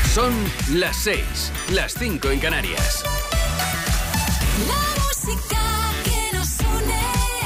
Son las 6, las 5 en Canarias. La música que nos une,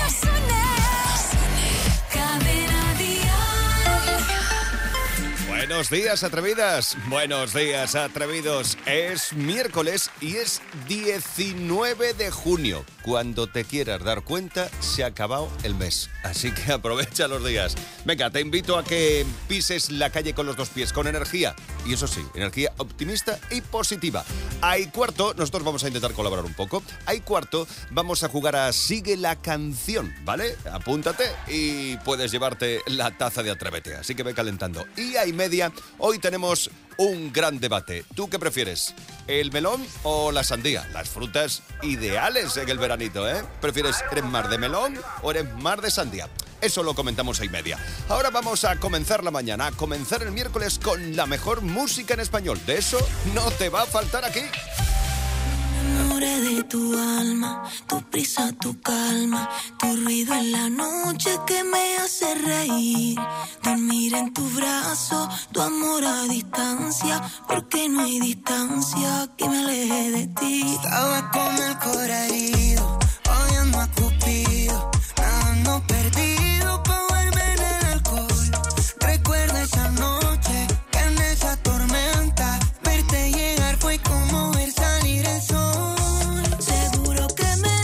Cadena Dial. Buenos días, atrevidas. Buenos días, atrevidos. Es miércoles y es 19 de junio. Cuando te quieras dar cuenta, se ha acabado el mes. Así que aprovecha los días. Venga, te invito a que pises la calle con los dos pies, con energía. Y eso sí, energía optimista y positiva. A y cuarto, nosotros vamos a intentar colaborar un poco. A y cuarto, vamos a jugar a Sigue la Canción, ¿vale? Apúntate y puedes llevarte la taza de Atrévete. Así que ve calentando. Y a y media, hoy tenemos un gran debate. ¿Tú qué prefieres? ¿El melón o la sandía? Las frutas ideales en el veranito, ¿eh? ¿Prefieres, eres más de melón o eres más de sandía? Eso lo comentamos a y media. Ahora vamos a comenzar la mañana, a comenzar el miércoles con la mejor música en español. De eso no te va a faltar aquí. Me enamoré de tu alma, tu prisa, tu calma, tu ruido en la noche que me hace reír. Dormir en tu brazo, tu amor a distancia, porque no hay distancia que me aleje de ti. Estaba con el corazón herido, oyendo a Cupido, nadando perdido pa' verme en el alcohol. Recuerda esa noche, que en esa tormenta, verte llegar fue como ver salir el sol. Seguro que me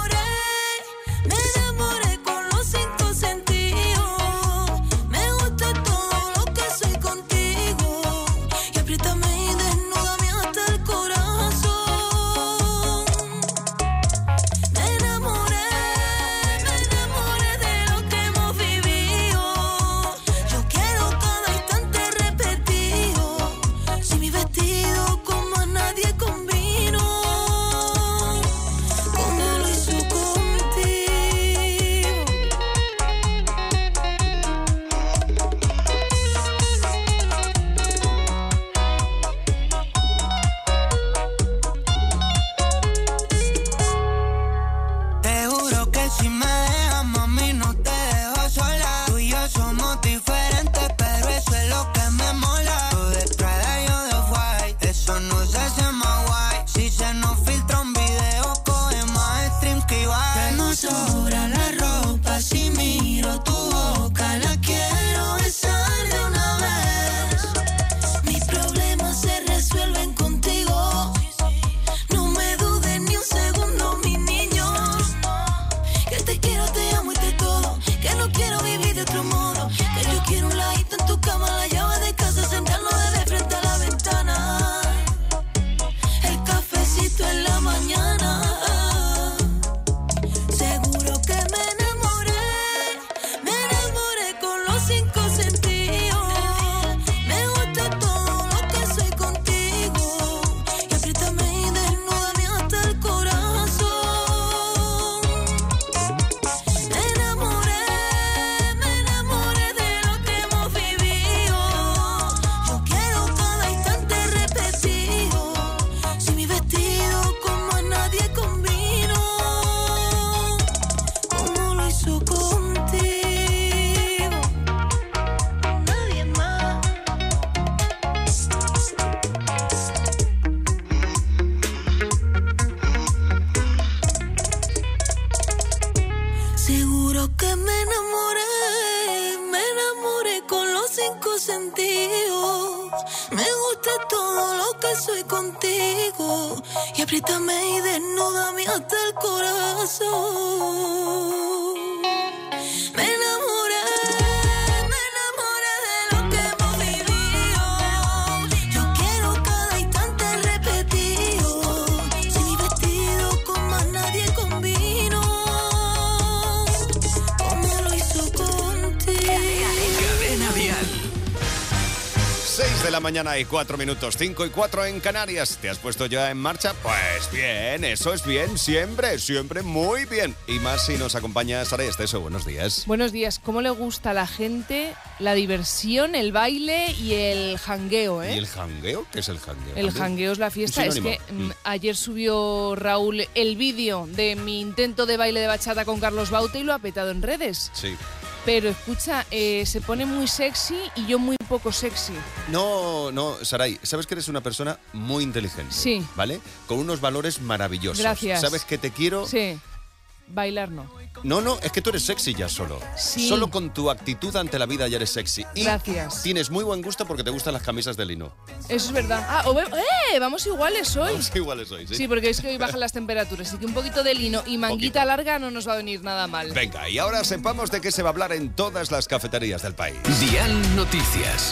enamoré con los 5 sentidos. Me gusta todo lo que soy contigo. Y apriétame y desnúdame hasta el corazón. Me enamoré de lo que hemos vivido. Yo quiero cada instante repetido. Si mi vestido como a nadie combino, como lo hizo contigo. Te juro que si me dejas, mami, no te dejo sola. Tú y yo somos diferentes, pero eso es lo que me mola. Tú de Prada, yo de White, eso no se hace más guay. Si se nos filtra un video, coge más streams que Ibai. Que no sobra la ropa, si miro tu boca, la quiero besar de una vez. Mis problemas se resuelven contigo. No me dudes ni un segundo, mi niño. Que te quiero, te amo y te todo. Que no quiero vivir de otro modo. Que yo quiero un ladito en tu cama, la llave de casa, sentarnos de frente a la ventana. El cafecito en la mañana. Seguro que me enamoré con los 5 sentidos. Me gusta todo lo que soy contigo. Y apriétame y desnúdame hasta el corazón. Me enamoré de lo que hemos vivido. Yo quiero cada instante repetido. Si mi vestido como a nadie combino, como lo hizo contigo, nadie más. Seguro que me enamoré con los 5 sentidos. Me gusta todo lo que soy contigo. Y apriétame y desnúdame hasta el corazón. Me enamoré de lo que hemos vivido. Yo quiero cada instante repetido. Si mi vestido con más nadie combino, como lo hizo contigo. Cadena Dial. 6 de la mañana y 4 minutos, 5 y 4 en Canarias. ¿Te has puesto ya en marcha? Pues bien, eso es bien, siempre muy bien. Y más si nos acompaña Sara Esteso. Buenos días. Buenos días. ¿Cómo le gusta a la gente la diversión, el baile y el jangueo, ¿Y el jangueo? ¿Qué es el jangueo? El jangueo es la fiesta. Es que ayer subió Raúl el vídeo de mi intento de baile de bachata con Carlos Baute y lo ha petado en redes. Sí. Pero escucha, se pone muy sexy y yo muy poco sexy. No, Saray, sabes que eres una persona muy inteligente. Sí. ¿Vale? Con unos valores maravillosos. Gracias. ¿Sabes que te quiero? Sí. Bailar no. No, es que tú eres sexy ya solo. Sí. Solo con tu actitud ante la vida ya eres sexy. Y gracias. Tienes muy buen gusto porque te gustan las camisas de lino. Eso es verdad. Vamos iguales hoy. Vamos iguales hoy, ¿sí? Sí, porque es que hoy bajan las temperaturas, así que un poquito de lino y manguita larga no nos va a venir nada mal. Venga, y ahora sepamos de qué se va a hablar en todas las cafeterías del país. Dial Noticias.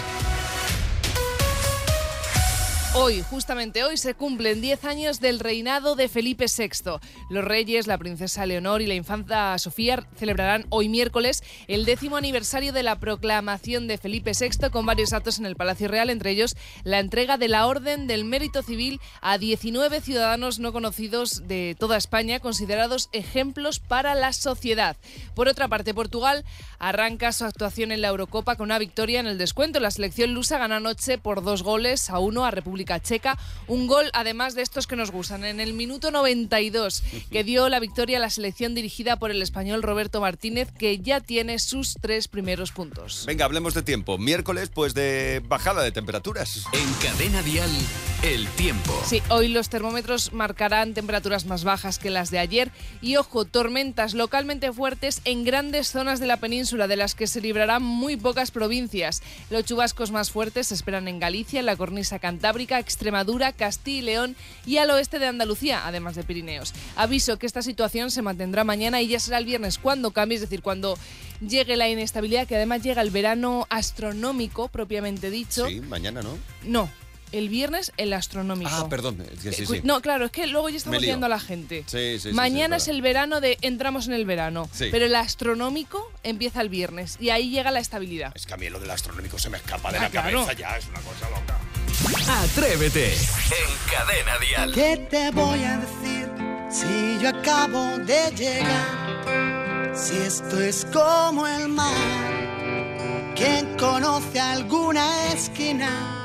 Hoy, justamente hoy, se cumplen 10 años del reinado de Felipe VI. Los reyes, la princesa Leonor y la infanta Sofía celebrarán hoy miércoles el 10º aniversario de la proclamación de Felipe VI con varios actos en el Palacio Real, entre ellos la entrega de la Orden del Mérito Civil a 19 ciudadanos no conocidos de toda España, considerados ejemplos para la sociedad. Por otra parte, Portugal arranca su actuación en la Eurocopa con una victoria en el descuento. La selección lusa ganó anoche por 2-1 a República Checa, un gol además de estos que nos gustan en el minuto 92, que dio la victoria a la selección dirigida por el español Roberto Martínez, que ya tiene sus 3 primeros puntos. Venga, hablemos de tiempo. Miércoles, pues de bajada de temperaturas. En Cadena Dial, el tiempo. Sí, hoy los termómetros marcarán temperaturas más bajas que las de ayer y, ojo, tormentas localmente fuertes en grandes zonas de la península, de las que se librarán muy pocas provincias. Los chubascos más fuertes se esperan en Galicia, en la cornisa cantábrica, Extremadura, Castilla y León y al oeste de Andalucía, además de Pirineos. Aviso que esta situación se mantendrá mañana y ya será el viernes cuando cambie, es decir, cuando llegue la inestabilidad, que además llega el verano astronómico, propiamente dicho. Sí, mañana, ¿no? No. El viernes, el astronómico. Ah, perdón. Sí. No, claro, es que luego ya estamos liando a la gente. Sí, mañana sí, es el verano de entramos en el verano. Sí. Pero el astronómico empieza el viernes y ahí llega la estabilidad. Es que a mí lo del astronómico se me escapa de la claro. cabeza ya, es una cosa loca. Atrévete en Cadena Dial. ¿Qué te voy a decir si yo acabo de llegar? Si esto es como el mar, ¿quién conoce alguna esquina?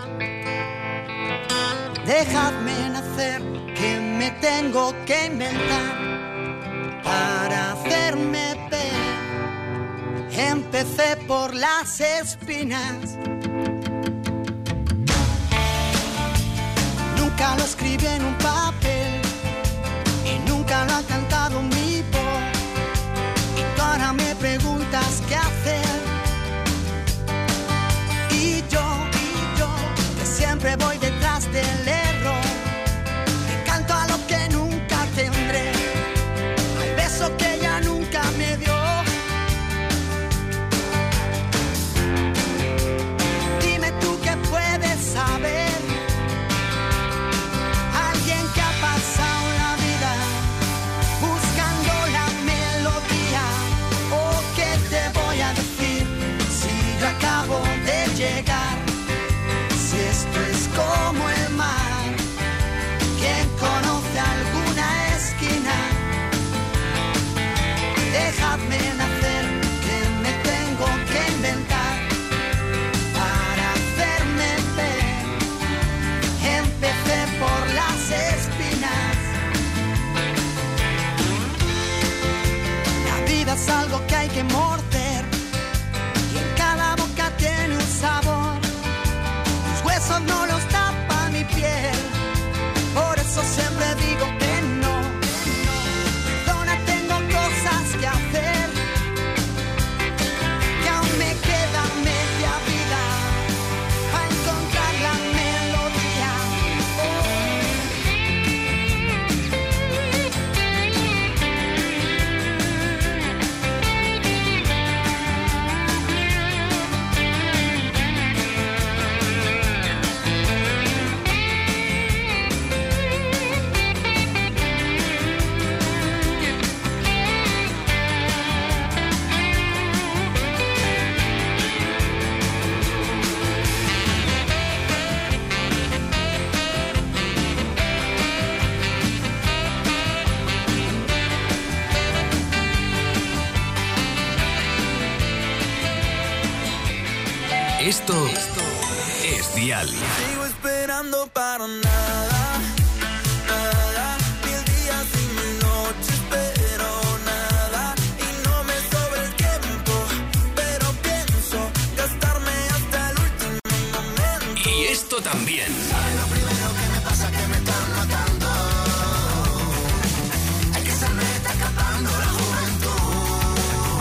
Dejadme nacer, que me tengo que inventar para hacerme ver. Empecé por las espinas. Nunca lo escribí en un papel y nunca lo ha cantado mi voz. Y tú ahora me preguntas qué hacer. Y yo, que siempre voy detrás del error, que canto a lo que nunca tendré, al beso que ella nunca me dio. Dime tú qué puedes saber. Alguien que ha pasado la vida buscando la melodía. Oh, ¿qué te voy a decir si yo acabo de llegar? Si esto es como el mar, ¿quién conoce alguna esquina? Dejadme nacer, que me tengo que inventar para hacerme ver. Empecé por las espinas. La vida es algo que hay que morder y en cada boca tiene un sabor. Tus huesos no los tapa mi piel, por eso siempre digo que no. Perdona, tengo cosas que hacer, que aún me queda media vida para encontrar la melodía. Esto es Dial. Sigo esperando para nada, nada, 1000 días y 1000 noches, pero nada, y no me sobra el tiempo, pero Esto también. ¿Sabes lo primero que me pasa? Que me están matando. Hay que se me está escapando la juventud.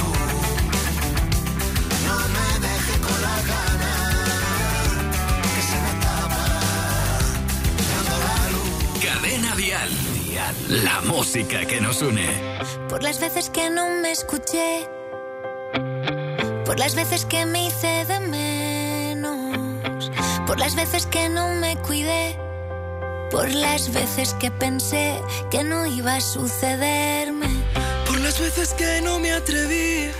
No me dejes con la gana, que se me escapa dando la luz. Cadena Dial. La música que nos une. Por las veces que no me escuché, por las veces que me hice de menos, por las veces que no me cuidé, por las veces que pensé que no iba a sucederme, por las veces que no me atreví,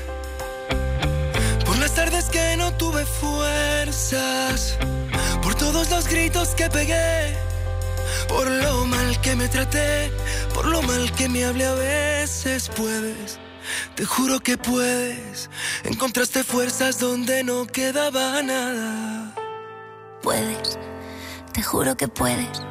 por las tardes que no tuve fuerzas, por todos los gritos que pegué, por lo mal que me traté, por lo mal que me hablé a veces. Puedes, te juro que puedes, encontraste fuerzas donde no quedaba nada. puedes, te juro que puedes.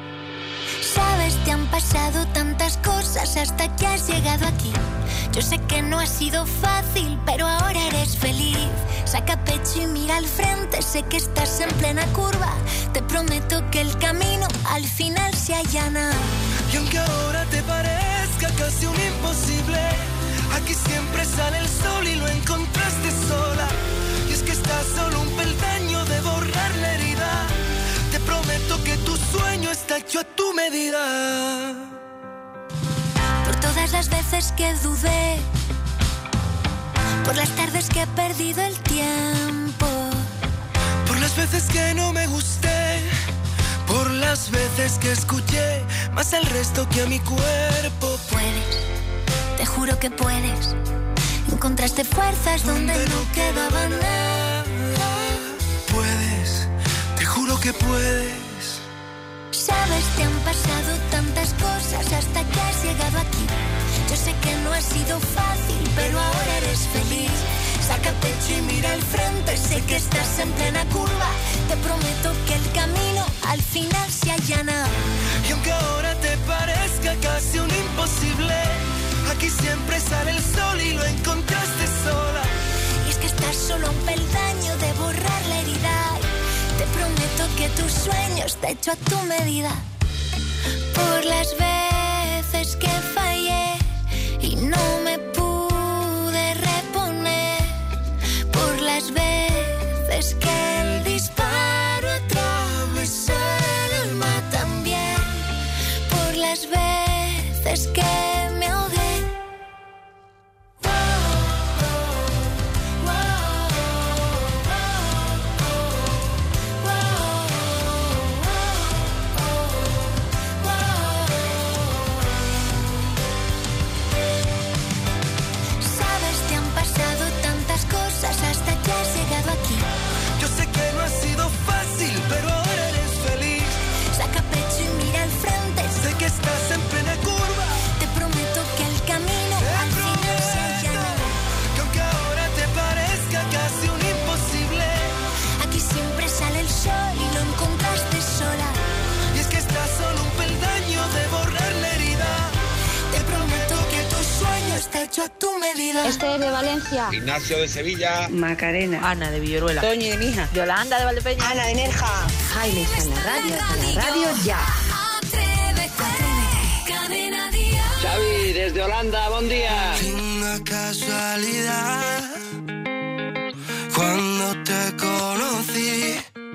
Sabes, te han pasado tantas cosas hasta que has llegado aquí. Yo sé que no ha sido fácil, pero ahora eres feliz. Saca pecho y mira al frente, sé que estás en plena curva. Te prometo que el camino al final se allana. Y aunque ahora te parezca casi un imposible, aquí siempre sale el sol y lo encontraste sola. Y es que estás solo un peldaño de borrar la herida. Te prometo que tu sueño está hecho a tu medida. Por todas las veces que dudé, por las tardes que he perdido el tiempo, por las veces que no me gusté, por las veces que escuché más al resto que a mi cuerpo. puedes, te juro que puedes. Encontraste fuerzas donde no quedaba nada. Puedes, te juro que puedes. Sabes, te han pasado tantas cosas hasta que has llegado aquí. Yo sé que no ha sido fácil, pero ahora eres feliz. Saca pecho y mira al frente, sé que estás en plena curva. Te prometo que el camino al final se allana. Y aunque ahora te parezca casi un imposible, aquí siempre sale el sol y lo encontraste sola. Y es que estás solo a un peldaño de borrar la herida. Te prometo que tu sueño está hecho a tu medida. Por las veces que fallé y no me pude reponer, por las veces que el disparo atravesó el alma también, por las veces que me ahogué. Hasta que has llegado aquí. Yo sé que no ha sido fácil, pero ahora eres feliz. Saca pecho y mira al frente, sé que estás en plena curva. Te prometo que el camino al final se allana. Que aunque ahora te parezca casi un imposible, aquí siempre sale el sol y lo encontraste sola. y es que estás solo un peldaño de borrar la herida. Te prometo que tu sueño está hecho a tu medida. Este es de Valencia. Ignacio de Sevilla. Macarena. Ana de Villoruela. Toñi de Mija. Yolanda de Valdepeña. Ana de Nerja. Jaime está en la radio ya. Cadena Dial. Xavi, desde Holanda, buen día. Una casualidad, cuando te conocí,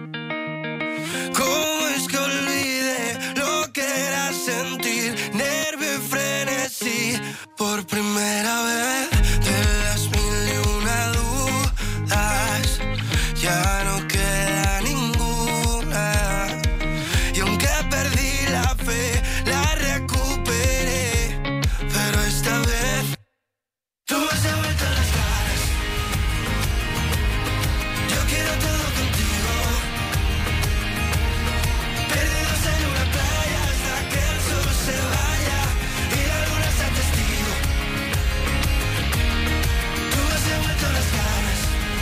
¿cómo es que olvidé lo que era sentir nervio y frenesí? Por primera vez de las mil y una dudas, ya no queda ninguna. Y aunque perdí la fe, la recuperé, pero esta vez tú me has devuelto las caras. Yo quiero todo contigo, perdidos en una playa hasta que el sol se vaya y la luna sea testigo. Tú me has devuelto las caras,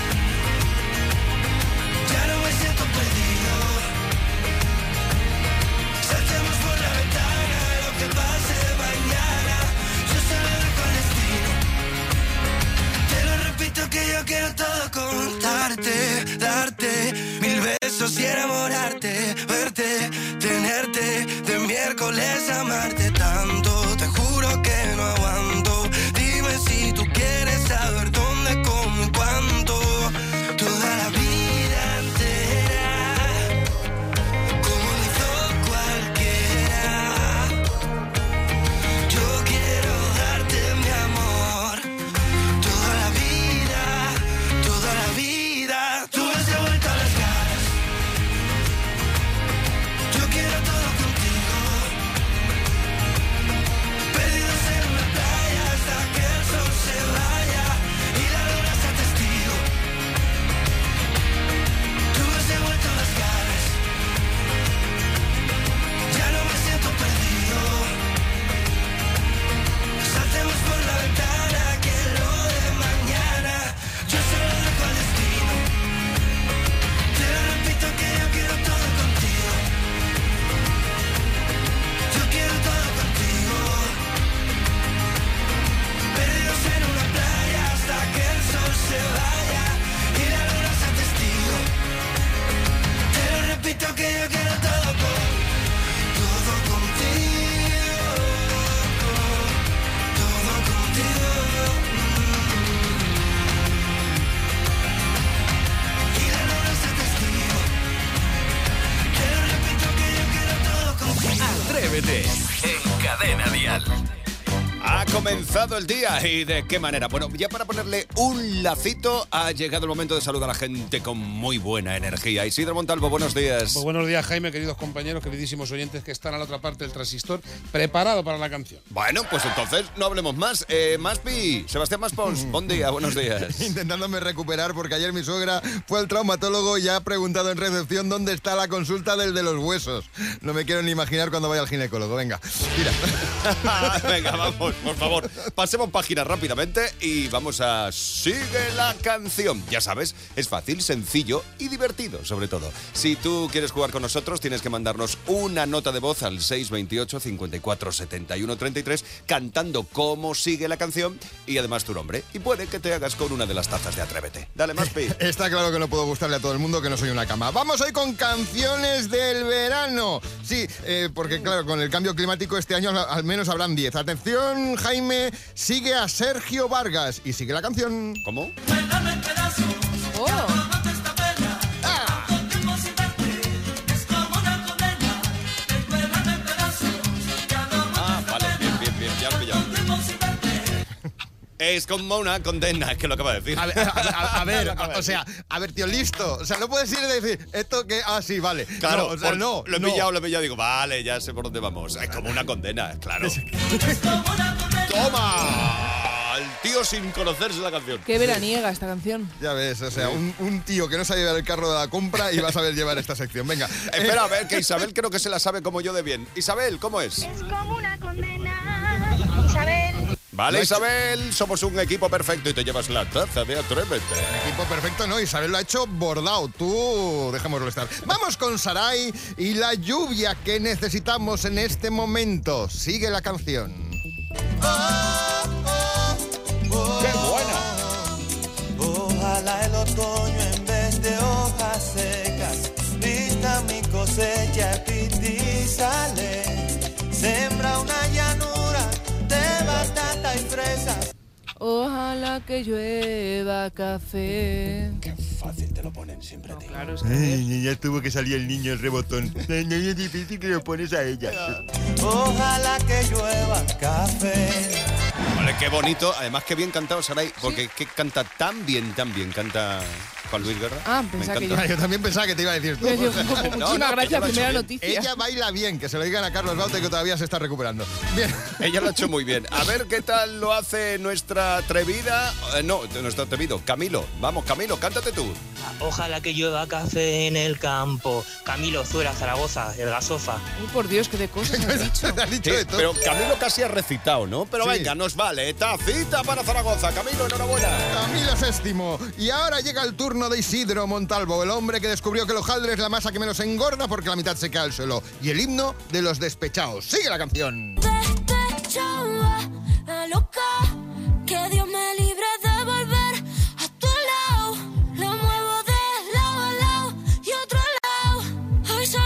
ya no me siento perdido. Saltemos por la ventana, lo que pase mañana, yo se lo dejo al destino. Te lo repito que yo quiero todo contarte, darte mil besos y enamorarte. verte, tenerte, de miércoles amarte tanto. Te juro que no aguanto. Dime si tú quieres saber dónde, cómo y cuánto. Toda la vida entera, como lo hizo cualquiera. Yo quiero darte mi amor. Toda la vida, toda la vida. Tú me has devuelto las ganas. Yo quiero todo contigo. Perdidos en una playa hasta que el sol se vaya y la luna sea testigo. Tú me has devuelto las ganas. Ya no me siento perdido. Saltemos por la ventana que lo de mañana yo se lo dejo al destino. Te lo repito que yo quiero todo contigo. Yo quiero todo contigo. Perdidos en una playa hasta que el sol se vaya y la luna sea testigo. Te lo repito que yo quiero todo contigo. Todo contigo. Todo contigo. Y la luna sea testigo. Te lo repito que yo quiero todo contigo. Atrévete en Cadena Dial. Ha comenzado el día y de qué manera. Bueno, ya para ponerle un lacito, ha llegado el momento de saludar a la gente con muy buena energía. Isidro Montalvo, buenos días. Pues buenos días, Jaime, queridos compañeros, queridísimos oyentes que están a la otra parte del transistor, preparado para la canción. Bueno, pues entonces no hablemos más. Maspi, Sebastián Maspons, buen día, buenos días. Intentándome recuperar porque ayer mi suegra fue al traumatólogo y ha preguntado en recepción dónde está la consulta del de los huesos. No me quiero ni imaginar cuando vaya al ginecólogo. Venga, tira. Venga, vamos, por favor. Pasemos páginas rápidamente y vamos a Sigue la canción. Ya sabes, es fácil, sencillo y divertido, sobre todo. Si tú quieres jugar con nosotros, tienes que mandarnos una nota de voz al 628 54 71 33 cantando cómo sigue la canción y además tu nombre. Y puede que te hagas con una de las tazas de Atrévete. Dale, Maspi. Está claro que no puedo gustarle a todo el mundo, que no soy una cama. Vamos hoy con canciones del verano. Sí, porque claro, con el cambio climático este año al menos habrán 10. Atención, Jaime, sigue a Sergio Vargas y sigue la canción. ¿Cómo? Oh. Ah, vale, bien, ya lo he pillado. Es como una condena, es que lo acaba de decir. A ver, tío, listo. O sea, no puedes ir y decir, esto que, sí, vale. Claro, no, o sea, no. Lo he pillado, digo, vale, ya sé por dónde vamos. Es como una condena, claro. ¡Toma! El tío sin conocerse la canción. Qué veraniega esta canción. Ya ves, o sea, un tío que no sabe llevar el carro de la compra y va a saber llevar esta sección. Venga. Espera, a ver, que Isabel creo que se la sabe como yo de bien. Isabel, ¿cómo es? Es como una condena. Isabel. Vale, Isabel, somos un equipo perfecto y te llevas la taza de Atrévete. Equipo perfecto, no, Isabel lo ha hecho bordado. Tú, dejémoslo estar. Vamos con Sarai y la lluvia que necesitamos en este momento. Sigue la canción. ¡Qué buena! Ojalá el otoño en vez de hojas secas vista mi cosecha y sale. Sembra una llanura de batata y fresas. Ojalá que llueva café. Qué fácil te lo ponen siempre, tío. Claro, es que Ya tuvo que salir el niño el rebotón. Es difícil que lo pones a ella. Ojalá que llueva café. Vale, qué bonito. Además, qué bien cantado Sarai, porque que canta tan bien, canta Juan Luis Guerra. Ah, Me pensaba que encanta. Yo también pensaba que te iba a decir tú. Muchísimas gracias, ella lo ha primera hecho noticia. Ella baila bien, que se lo digan a Carlos Baute que todavía se está recuperando. Bien. Ella lo ha hecho muy bien. A ver qué tal lo hace nuestra atrevida. Nuestro atrevido, Camilo. Vamos, Camilo, cántate tú. Ojalá que llueva café en el campo. Camilo, Zuera, Zaragoza, el Gasofa. Uy, por Dios, qué de cosas has dicho. Te has dicho de todo. Pero Camilo casi ha recitado, ¿no? Pero Sí. venga, nos vale. Tacita para Zaragoza. Camilo, enhorabuena. Camilo VI. Y ahora llega el turno de Isidro Montalvo, el hombre que descubrió que el hojaldre es la masa que menos engorda porque la mitad se cae al suelo. Y el himno de los despechados. Sigue la canción. Despechada, loca, que Dios me libre de volver a tu lado. Lo muevo de lado a lado y otro lado. Hoy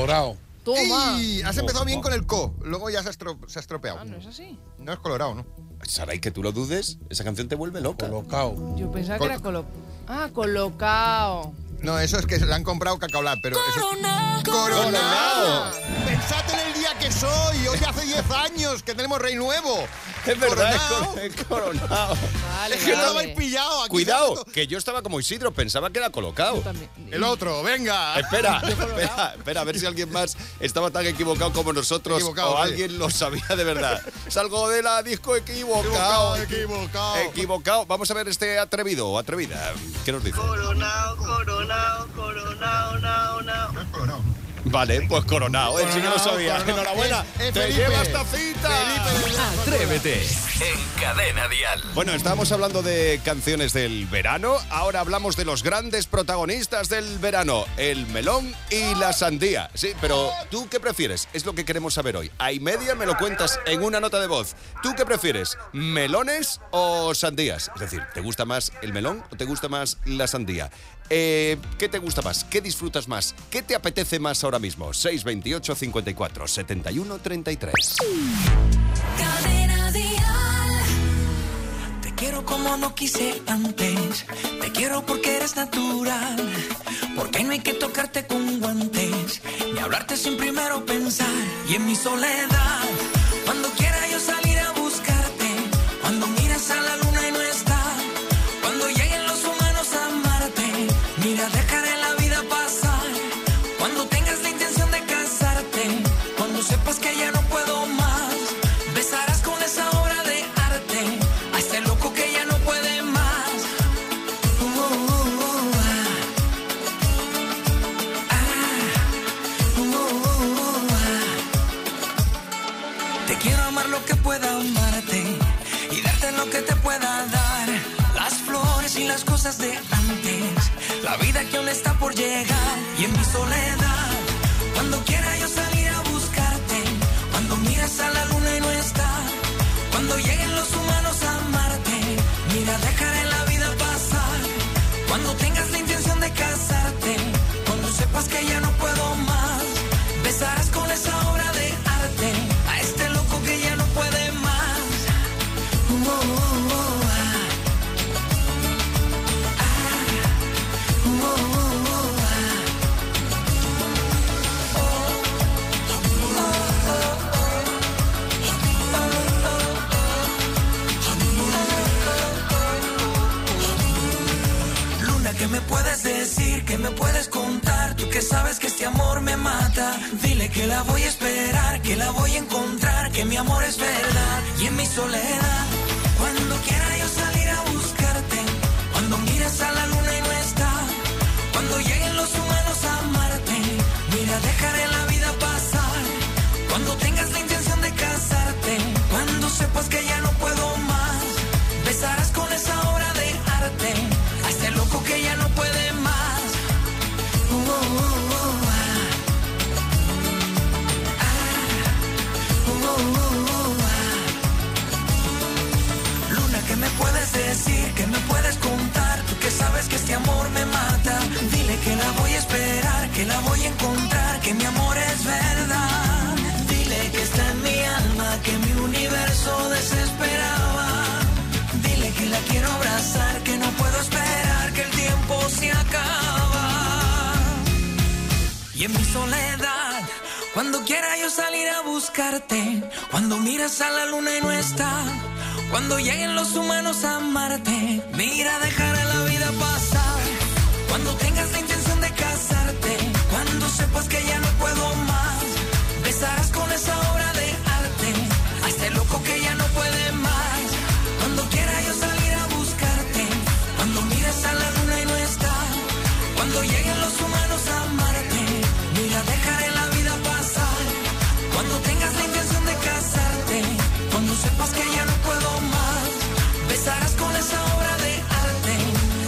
Colorado. Toma. Y has empezado bien con el co, luego ya se ha estropeado. ¿No es así? No es colorado, ¿no? ¿Sabéis que tú lo dudes? Esa canción te vuelve loca. Colocao. Yo pensaba que era colocao. No, eso es que se le han comprado cacaolat, pero ¡Coronao! Pensad en el día que soy, hoy hace 10 años que tenemos rey nuevo. Es verdad, es Coronao. Vale, Es que no lo habéis pillado. Aquí Cuidado, que yo estaba como Isidro, pensaba que era colocado. El otro, venga. Espera, a ver si alguien más estaba tan equivocado como nosotros o alguien lo sabía de verdad. Salgo de la disco equivocado. Vamos a ver este atrevido o atrevida. ¿Qué nos dice? Coronao. Vale, pues Coronao. Sí que lo sabía. Enhorabuena. Te llevas tacita. Atrévete en Cadena Dial. Bueno, estábamos hablando de canciones del verano. Ahora hablamos de los grandes protagonistas del verano. El melón y la sandía. Sí, pero ¿tú qué prefieres? Es lo que queremos saber hoy. A y media me lo cuentas en una nota de voz. ¿Tú qué prefieres? ¿Melones o sandías? Es decir, ¿te gusta más el melón o te gusta más la sandía? ¿Qué te gusta más? ¿Qué disfrutas más? ¿Qué te apetece más ahora mismo? 628 54 71 33. Cadena Dial. Te quiero como no quise antes. Te quiero porque eres natural. Porque no hay que tocarte con guantes. Ni hablarte sin primero pensar. Y en mi soledad, cuando quiera yo salir a buscarte. Cuando miras a la luna y no está. Cuando lleguen los humanos a amarte. Mira, dejaré la vida pasar. Cuando tengas la intención de casarte. Cuando sepas que ya no puedo más. Besarás con esa obra de arte a este loco que ya no puede más. Te quiero amar lo que pueda amarte y darte lo que te pueda dar. Las flores y las cosas de antes, la vida que aún está por llegar. Y en mi soledad, cuando quiera yo salir a buscarte. Cuando miras a la luna y no está. Cuando lleguen los humanos a amarte. Mira, dejaré la vida pasar. Cuando tengas la intención de casarte. Cuando sepas que ya no puedo más. Besarás con esa obra de arte a este loco que ya no puede más. ¿Qué me puedes decir? ¿Qué me puedes contar? Tú que sabes que este amor me mata. Dile que la voy a esperar, que la voy a encontrar, que mi amor es verdad. Y en mi soledad, cuando quiera yo salir a buscarte. Cuando miras a la luna y no está. Cuando lleguen los humanos a amarte. Mira, dejaré la vida pasar. Cuando tengas la intención de casarte. Cuando sepas que ya no puedo más. Besarás con esa obra de arte a este loco que ya no puede más. Luna, ¿qué me puedes decir? ¿Qué me puedes contar? Tú que sabes que este amor me mata. Dile que la voy a esperar, que la voy a encontrar, que mi amor es verdad. Dile que está en mi alma, que mi universo desesperaba. Dile que la quiero abrazar, que no puedo esperar, que el tiempo se acaba. Y en mi soledad, cuando quiera yo salir a buscarte. Cuando miras a la luna y no está. Cuando lleguen los humanos a amarte. Mira, dejaré la vida pasar. Cuando tengas la intención de casarte. Cuando sepas que ya no puedo más. Besarás con esa obra de arte a este loco que ya no puede más. Cuando quiera yo salir a buscarte. Cuando miras a la luna y no está. Cuando lleguen los humanos a amarte. Mira, dejaré la vida pasar. Cuando tengas la intención de casarte. Cuando sepas que ya no puedo más. Besarás con esa obra de arte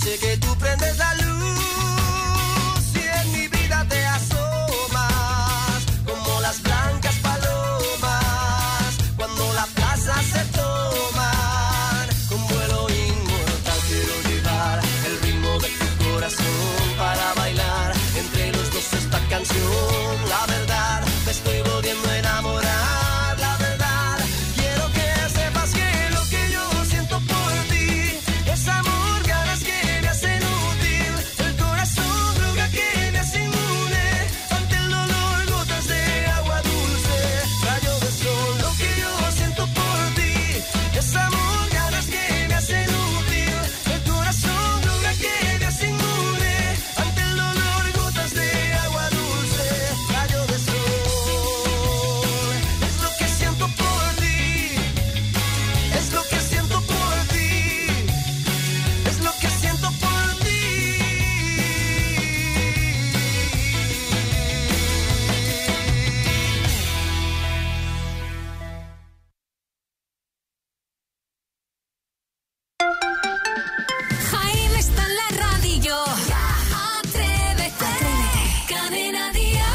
Sé que tú prendes la luz y en mi vida te asomas como las blancas palomas cuando la plaza se toman con vuelo inmortal. Quiero llevar el ritmo de tu corazón para bailar entre los dos esta canción. La verdad, me estoy volviendo a enamorar. La verdad, quiero que sepas que lo que yo siento por ti es amor, ganas que me hacen útil, el corazón droga que me hace inmune ante el dolor, gotas de agua dulce, rayo de sol. Lo que yo siento por ti es amor, ganas que me hacen útil, el corazón droga que me hace inmune ante el dolor, gotas de agua dulce, rayo de sol. Es lo que siento por ti, es lo que siento por ti, es lo que siento por ti. Jaime está en la radio. Atrévete. Cadena Dial.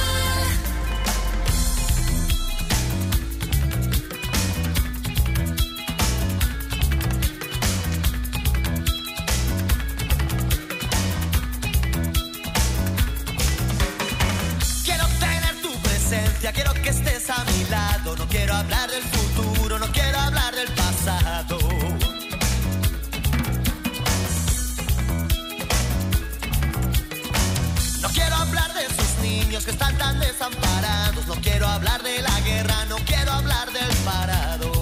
Quiero tener tu presencia, quiero que estés a mi lado. No quiero hablar del futuro, no quiero hablar del pasado. No quiero hablar de esos niños que están tan desamparados. No quiero hablar de la guerra, no quiero hablar del parado.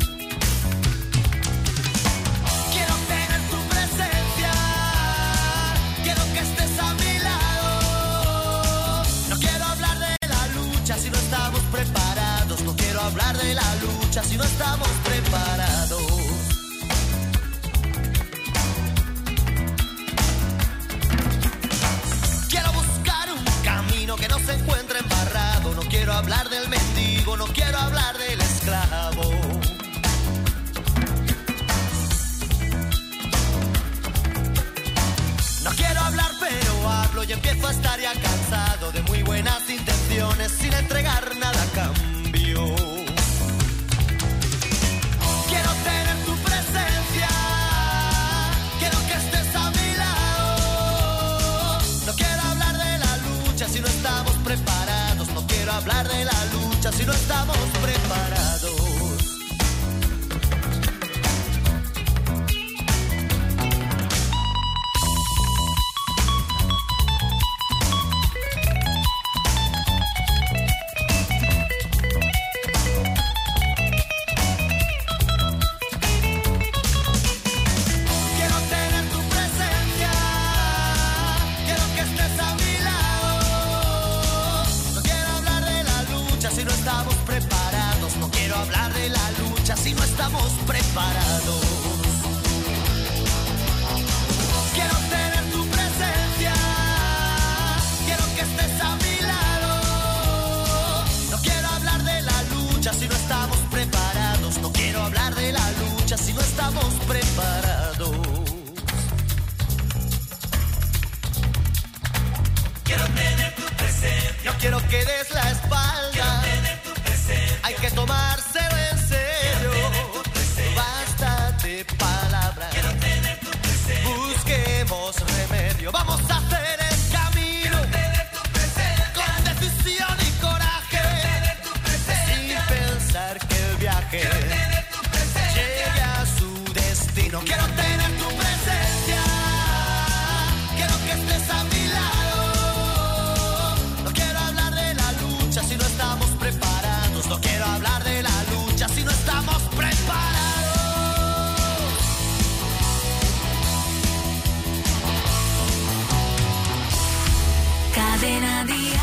Quiero tener tu presencia, quiero que estés a mi lado. No quiero hablar de la lucha si no estamos preparados. No quiero hablar de la lucha si no estamos preparados. Quiero buscar un camino que no se encuentre embarrado. No quiero hablar del mendigo, no quiero hablar del esclavo. No quiero hablar pero hablo y empiezo a estar ya cansado de muy buenas intenciones sin entregar nada a cambio. Quiero tener tu presencia, quiero que estés a mi lado. No quiero hablar de la lucha si no estamos preparados. No quiero hablar de la lucha si no estamos preparados. Quiero tener tu presencia, quiero que estés a mi lado. No quiero hablar de la lucha si no estamos preparados. No quiero hablar de la lucha si no estamos preparados. Quiero tener tu presencia, quiero que estés a mi lado. No quiero hablar de la lucha si no estamos preparados. No quiero hablar de la lucha si no estamos preparados. Quiero tener tu presencia, no quiero que des la espalda. Quiero tener tu presencia, hay que tomárselo en serio. Basta de palabras. Quiero tener tu presencia, busquemos remedio. Vamos a hacer el camino. Quiero tener tu presencia, con decisión y coraje. Quiero tener tu presencia, sin pensar que el viaje llegue a su destino. Quiero tener tu presencia, quiero que estés a mi lado. No quiero hablar de la lucha si no estamos preparados. No quiero hablar de la lucha si no estamos preparados. Cadena Dial.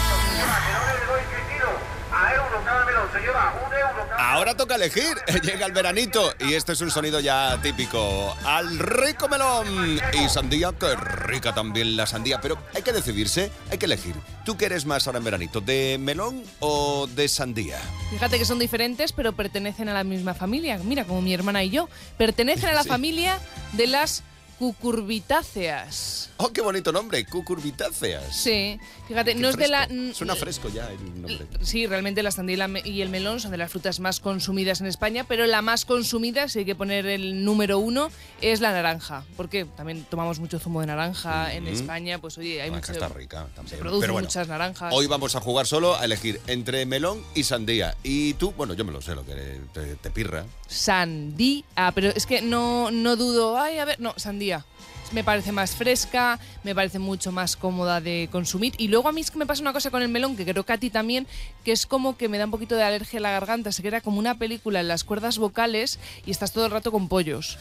Ahora toca elegir. Llega el veranito y este es un sonido ya típico. Al rico melón y sandía, que rica también la sandía. Pero hay que decidirse, hay que elegir. ¿Tú qué eres más ahora en veranito, de melón o de sandía? Fíjate que son diferentes, pero pertenecen a la misma familia. Mira, como mi hermana y yo. Pertenecen a la familia de las cucurbitáceas. ¡Oh, qué bonito nombre! Cucurbitáceas. Sí, fíjate, Qué no es de la... Suena fresco ya el nombre. Sí, realmente la sandía y el melón son de las frutas más consumidas en España, pero la más consumida, si hay que poner el número 1, es la naranja. Porque también tomamos mucho zumo de naranja en España, pues oye, hay mucho... Está rica también. Se producen Pero bueno, muchas naranjas. Hoy vamos a jugar solo a elegir entre melón y sandía. Y tú, bueno, yo me lo sé, lo que te pirra. Sandía, pero es que no dudo, no, sandía. Me parece más fresca, me parece mucho más cómoda de consumir. Y luego a mí es que me pasa una cosa con el melón, que creo que a ti también, que es como que me da un poquito de alergia a la garganta. Se queda como una película en las cuerdas vocales y estás todo el rato con pollos.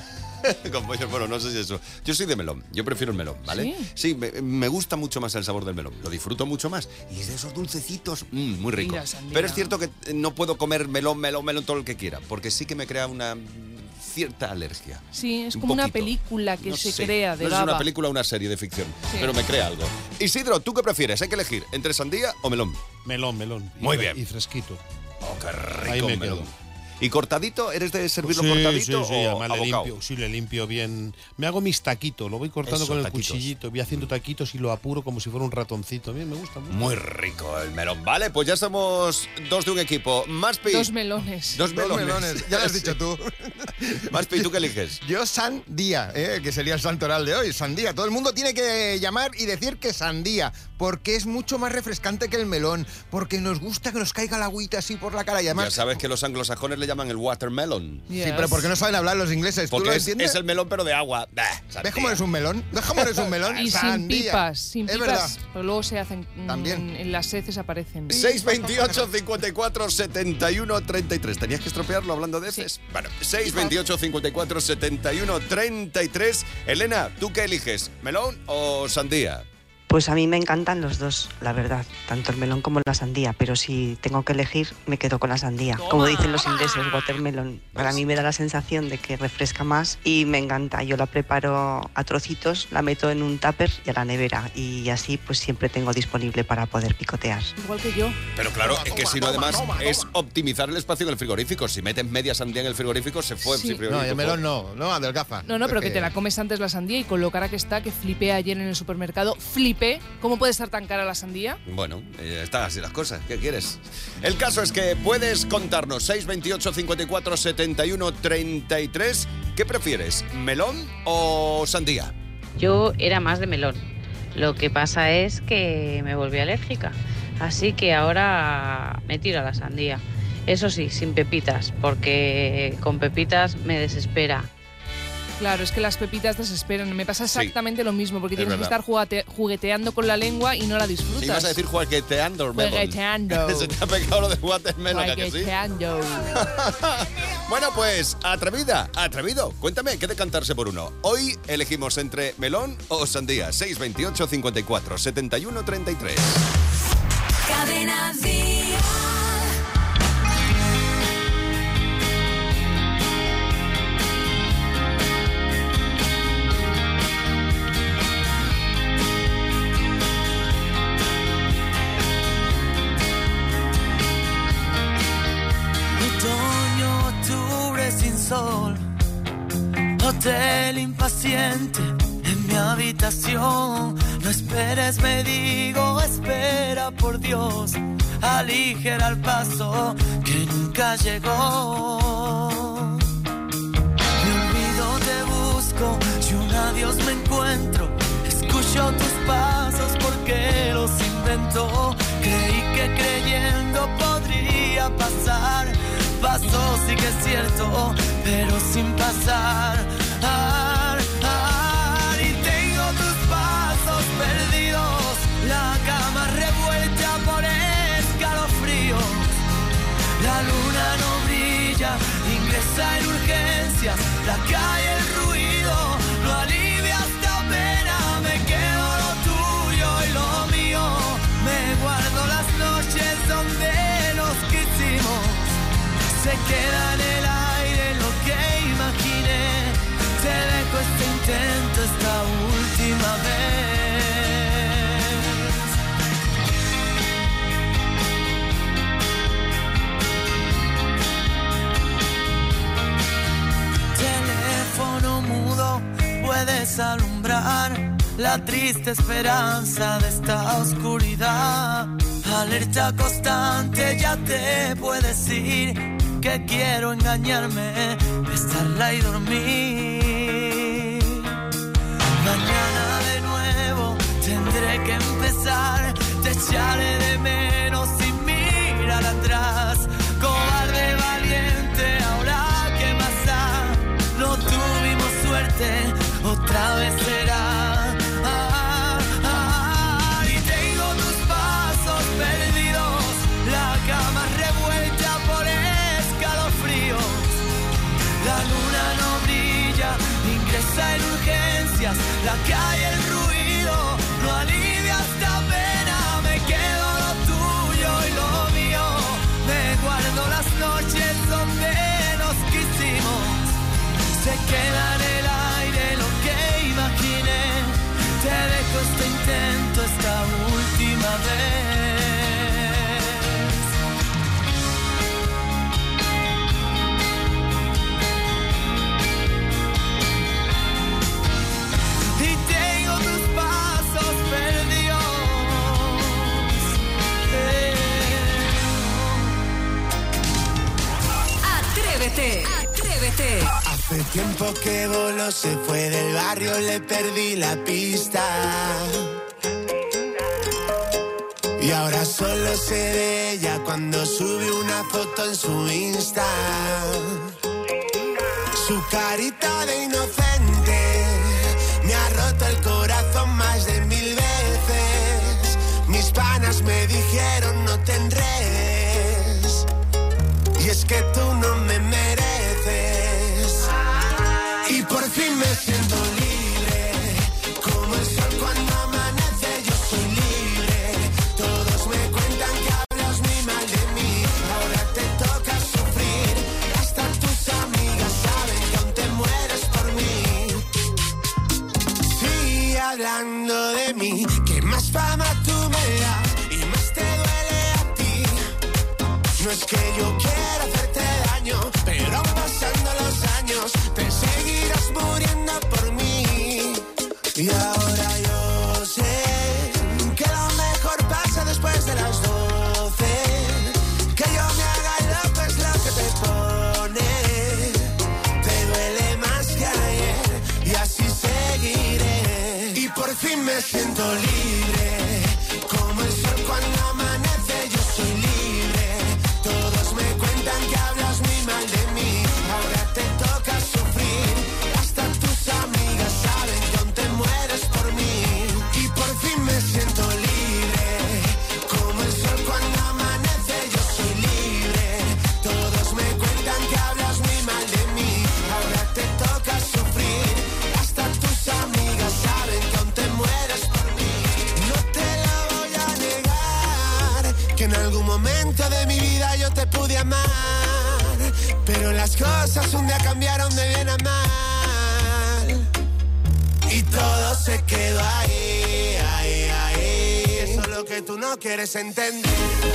Con pollos, bueno, no sé si eso. Yo soy de melón, yo prefiero el melón, ¿vale? Sí, me gusta mucho más el sabor del melón, lo disfruto mucho más. Y es de esos dulcecitos, muy rico. Pero es cierto que no puedo comer melón todo el que quiera, porque sí que me crea una cierta alergia. Sí, es como una película que se crea de baba. baba. No es una película o una serie de ficción, pero me crea algo. Isidro, ¿tú qué prefieres? Hay que elegir entre sandía o melón. Melón. Muy bien. Y fresquito. Oh, qué rico. Ahí me melón. quedo. ¿Y cortadito? ¿Eres de servirlo cortadito sí, o además abocado? le limpio bien. Me hago mis taquitos, lo voy cortando Eso, con el taquitos. cuchillito, voy haciendo taquitos y lo apuro como si fuera un ratoncito. A mí me gusta mucho. Muy rico el melón. Vale, pues ya somos dos de un equipo. Maspi. Dos melones. Dos melones. Ya lo has dicho tú. Maspi, ¿tú qué eliges? Yo sandía, que sería el santoral de hoy. Sandía. Todo el mundo tiene que llamar y decir que sandía, porque es mucho más refrescante que el melón, porque nos gusta que nos caiga la agüita así por la cara y además... Ya sabes que los anglosajones le llaman el watermelon. Sí, pero ¿por qué no saben hablar los ingleses? ¿Tú Porque lo es entiendes? el melón pero de agua. ¿Ves cómo eres un melón? ¿Ves cómo eres un melón? Y Sandía. sin Es pipas, verdad. pero luego se hacen También. en las heces aparecen. 628 54 71 33. ¿Tenías que estropearlo hablando de heces? Bueno, 628 54 71 33. Elena, ¿tú qué eliges? ¿Melón o sandía? Pues a mí me encantan los dos, la verdad, tanto el melón como la sandía, pero si tengo que elegir, me quedo con la sandía. Como dicen los ingleses, watermelon. Para mí me da la sensación de que refresca más y me encanta. Yo la preparo a trocitos, la meto en un tupper y a la nevera y así pues siempre tengo disponible para poder picotear. Igual que yo. Pero claro, es que si no además es optimizar el espacio en el frigorífico. Si metes media sandía en el frigorífico, se fue. Sí. No, el melón no, adelgaza. No, pero que te la comes antes la sandía y con lo cara que está, que flipé ayer en el supermercado. Flipé. ¿Cómo puede estar tan cara la sandía? Bueno, están así las cosas. ¿Qué quieres? El caso es que puedes contarnos 628 54 71 33. ¿Qué prefieres? ¿Melón o sandía? Yo era más de melón. Lo que pasa es que me volví alérgica. Así que ahora me tiro a la sandía. Eso sí, sin pepitas, porque con pepitas me desespera. Claro, es que las pepitas desesperan. Me pasa exactamente lo mismo, porque tienes verdad. que estar jugueteando con la lengua y no la disfrutas. Ibas a decir jugueteando. Jugueteando. Se te ha pegado lo de watermelon, ¿a que sí? Jugueteando. Bueno, pues, atrevido. Cuéntame, ¿qué de cantarse por uno? Hoy elegimos entre melón o sandía. 628 54 71 33. Cadena Día. Otoño, octubre sin sol, hotel impaciente en mi habitación. No esperes, me digo, espera por Dios, aligera el paso que nunca llegó. Me olvido, te busco, si un adiós me encuentro, escucho tus pasos porque los invento. Creí que creyendo podría pasar. Pasó, sí que es cierto, pero sin pasar. Y tengo tus pasos perdidos, la cama revuelta por escalofríos. La luna no brilla, ingresa en urgencias, la calle, el ruido, no alivia esta pena. Me quedo lo tuyo y lo mío, me guardo las noches donde nos quisimos. Se queda en el aire lo que imaginé. Te dejo este intento esta última vez. Teléfono mudo, puedes puedes alumbrar la triste esperanza de esta oscuridad. Alerta constante, ya te puedes ir, que quiero engañarme, besarla y dormir. Mañana de nuevo tendré que empezar, te echaré de menos sin mirar atrás. Cobarde valiente, ahora qué más da, no tuvimos suerte, otra vez será. Y tengo tus pasos perdidos, la cama revuelta por escalofríos. La luna no brilla, ingresa en urgencias, la calle, el ruido, no alivia esta pena. Me quedo lo tuyo y lo mío, me guardo las noches donde nos quisimos. Se queda en el aire lo que imaginé, te dejo este intento esta última vez. Atrévete. Hace tiempo que voló, se fue del barrio, le perdí la pista. Y ahora solo sé de ella cuando sube una foto en su Insta. Su carita de inocente me ha roto el corazón más de 1000 veces. Mis panas me dijeron no te enredes, y es que tú no me mereces. Y por fin me siento libre, como el sol cuando amanece, yo soy libre. Todos me cuentan que hablas muy mal de mí, ahora te toca sufrir. Hasta tus amigas saben que aún te mueres por mí. Sigue hablando de mí, que más fama tú me das y más te duele a ti. No es que yo quiera hacerte daño, pero pasando los años te seguirás muriendo por mí. Y ahora yo sé que lo mejor pasa después de las 12. Que yo me haga loco es lo que te pone. Te duele más que ayer y así seguiré. Y por fin me siento libre, como el sol cuando amanece, yo soy libre. Todos me cuentan que hablas muy mal de mí, ahora te toca sufrir. Hasta tus amigas saben que aún te mueres por mí. Y por fin me siento libre, como el sol cuando amanece, yo soy libre. Todos me cuentan que hablas muy mal de mí, ahora te toca sufrir. Hasta tus amigas saben que aún te mueres por mí. No te lo voy a negar, que en algún momento de mi vida yo te pude amar, pero las cosas un día cambiaron de bien a mal. Y todo se quedó ahí, ahí, ahí. Eso es lo que tú no quieres entender.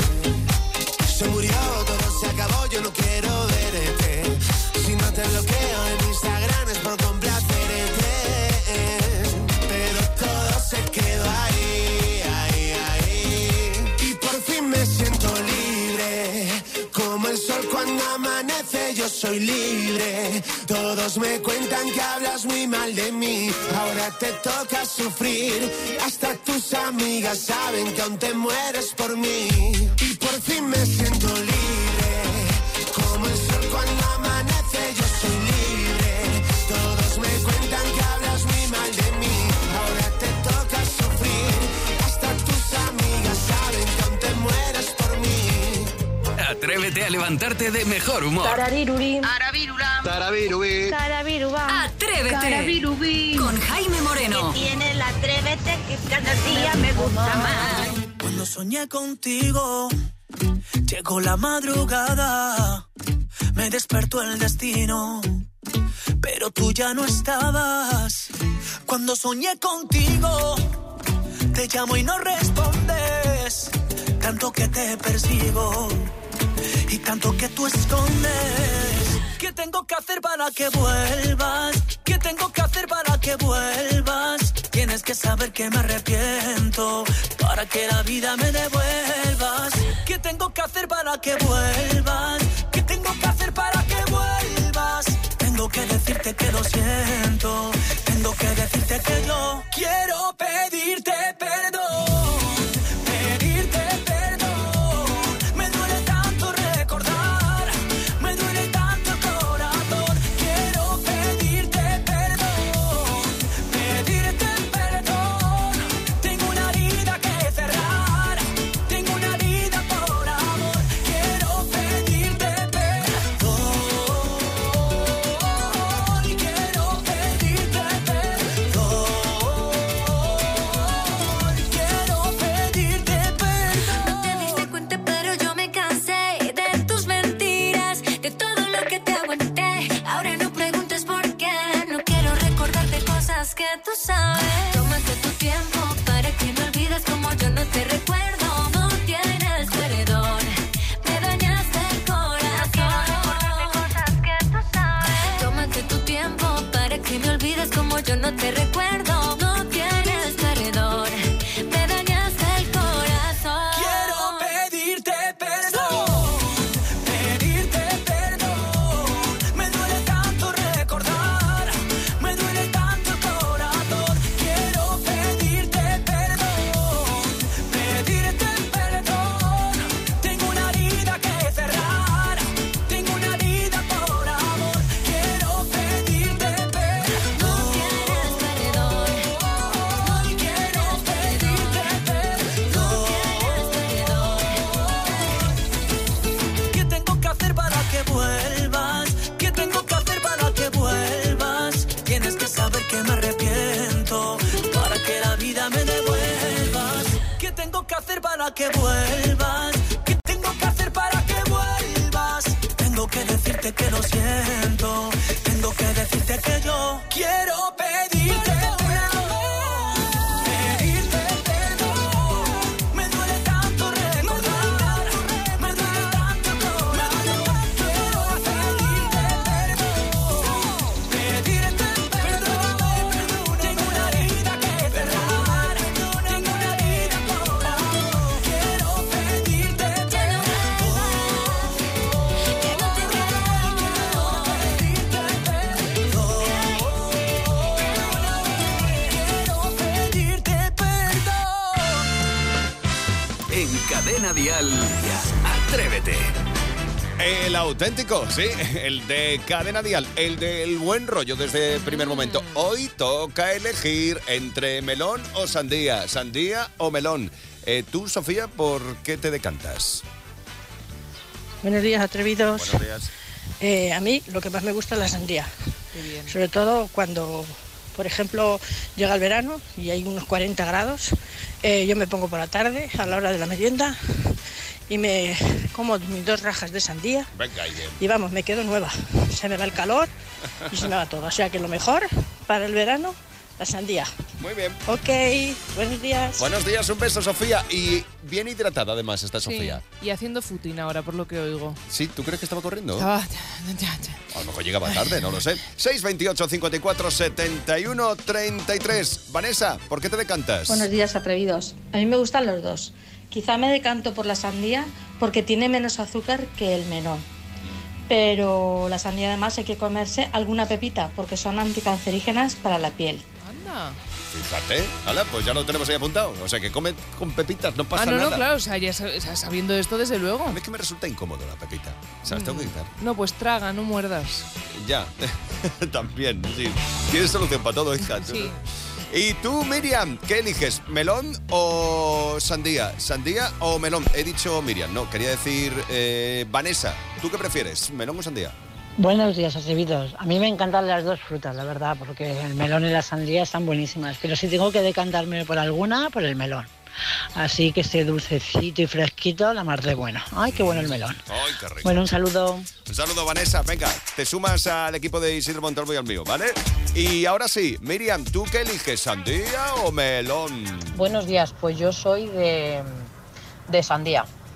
Se murió, todo se acabó, yo no quiero verte. Si no te bloqueo en Instagram es por complacerte. Pero todo se quedó ahí, ahí, ahí. Y por fin me siento libre, como el sol cuando amanece, yo soy libre. Todos me cuentan que hablas muy mal de mí, ahora te toca sufrir. Hasta tus amigas saben que aún te mueres por mí. Y por fin me siento libre, como el sol cuando amanece, yo soy libre. Todos me cuentan que hablas muy mal de mí, ahora te toca sufrir. Hasta tus amigas saben que aún te mueres por mí. Atrévete a levantarte de mejor humor. Tarariruri. Arabirura. Tarabirubi. Tarabiruba. Atrévete. Tarabirubi. Con Jaime Moreno. Que tiene el atrévete que cada día me gusta más. Cuando soñé contigo, llegó la madrugada, me despertó el destino, pero tú ya no estabas. Cuando soñé contigo, te llamo y no respondes, tanto que te persigo y tanto que tú escondes. ¿Qué tengo que hacer para que vuelvas? ¿Qué tengo que hacer para que vuelvas. Tienes que saber que me arrepiento para que la vida me devuelvas. ¿Qué tengo que hacer para que vuelvas? ¿Qué tengo que hacer para que vuelvas? Tengo que decirte que lo siento. Tengo que decirte que yo quiero pedirte perdón. Pedirte perdón. Me duele tanto recordar. Me duele tanto el corazón. Quiero pedirte perdón. Pedirte perdón. Tengo una herida que cerrar. Tengo una herida por amor. Quiero pedirte perdón. Quiero pedirte perdón. Quiero pedirte perdón. No te diste cuenta, pero yo me cansé de tus mentiras, de todo lo que te aguanté. Ahora no preguntes por qué. No quiero recordarte cosas que tú sabes. Tómate tu tiempo para que me olvides como yo no te recuerdo. No tienes perdón. Me dañaste el corazón. Cosas que tú sabes. Tómate tu tiempo para que me olvides como yo no te recuerdo. No tienes perdón. Me dañaste el corazón. Quiero pedirte perdón. Pedirte perdón. Me duele tanto recordar. Me duele tanto el corazón. Quiero pedirte perdón. Pedirte perdón. Tengo una herida que cerrar. Tengo una herida por amor. Quiero pedirte perdón. No tienes perdón. No quiero pedirte perdón. ¿Qué tengo que hacer para que vuelvas? ¿Qué tengo que hacer para que vuelvas? Tienes que saber que me arrepiento para que la vida me devuelvas. ¿Qué tengo que hacer para que vuelvas? ¿Qué tengo que hacer para que vuelvas? Tengo que decirte que lo siento. Tengo que decirte que yo quiero pedirte perdón. Pedirte perdón. Me duele tanto recordar. Me duele tanto el corazón. Quiero pedirte perdón. Pedirte perdón. Tengo una herida que cerrar. Tengo una herida por amor. Quiero pedirte perdón. Que no te quiero pedirte perdón. Quiero pedirte perdón. En Cadena Dial, Atrévete. El auténtico, sí, el de Cadena Dial, el del buen rollo desde el primer momento. Hoy toca elegir entre melón o sandía, sandía o melón. Tú, Sofía, ¿por qué te decantas? Buenos días, atrevidos. Buenos días. A mí lo que más me gusta es la sandía. Qué bien. Sobre todo cuando, por ejemplo, llega el verano y hay unos 40 grados. Yo me pongo por la tarde, a la hora de la merienda, y me como mis 2 rajas de sandía. Venga, ahí bien. Y vamos, me quedo nueva. Se me va el calor y se me va todo. O sea que lo mejor para el verano, la sandía. Muy bien. Ok, buenos días. Buenos días, un beso, Sofía. Y bien hidratada, además, está Sofía. Sí, y haciendo footing ahora, por lo que oigo. Sí, ¿tú crees que estaba corriendo? Estaba... A lo mejor llegaba tarde, no lo sé. 628 54 71 33. Vanessa, ¿por qué te decantas? Buenos días, atrevidos. A mí me gustan los dos. Quizá me decanto por la sandía porque tiene menos azúcar que el melón. Pero la sandía además hay que comerse alguna pepita porque son anticancerígenas para la piel. Anda. Fíjate, hala, pues ya lo tenemos ahí apuntado. O sea que come con pepitas, no pasa no, nada. no, claro, o sea, ya sabiendo esto, desde luego. A mí es que me resulta incómodo la pepita. ¿Sabes? Tengo que quitar. No, pues traga, no muerdas. Ya, también, sí. Tienes solución para todo, hija. Sí. ¿Y tú, Miriam, qué eliges? ¿Melón o sandía? ¿Sandía o melón? He dicho Miriam, no, quería decir Vanessa. ¿Tú qué prefieres, melón o sandía? Buenos días, atrevidos. A mí me encantan las dos frutas, la verdad, porque el melón y la sandía están buenísimas. Pero si tengo que decantarme por alguna, por el melón. Así que esté dulcecito y fresquito, la mar de bueno. Ay, qué bueno el melón. Ay, qué rico. Bueno, un saludo. Un saludo, Vanessa. Venga, te sumas al equipo de Isidro Montalvo y al mío, ¿vale? Y ahora sí, Miriam, ¿tú qué eliges, sandía o melón? Buenos días, pues yo soy de sandía.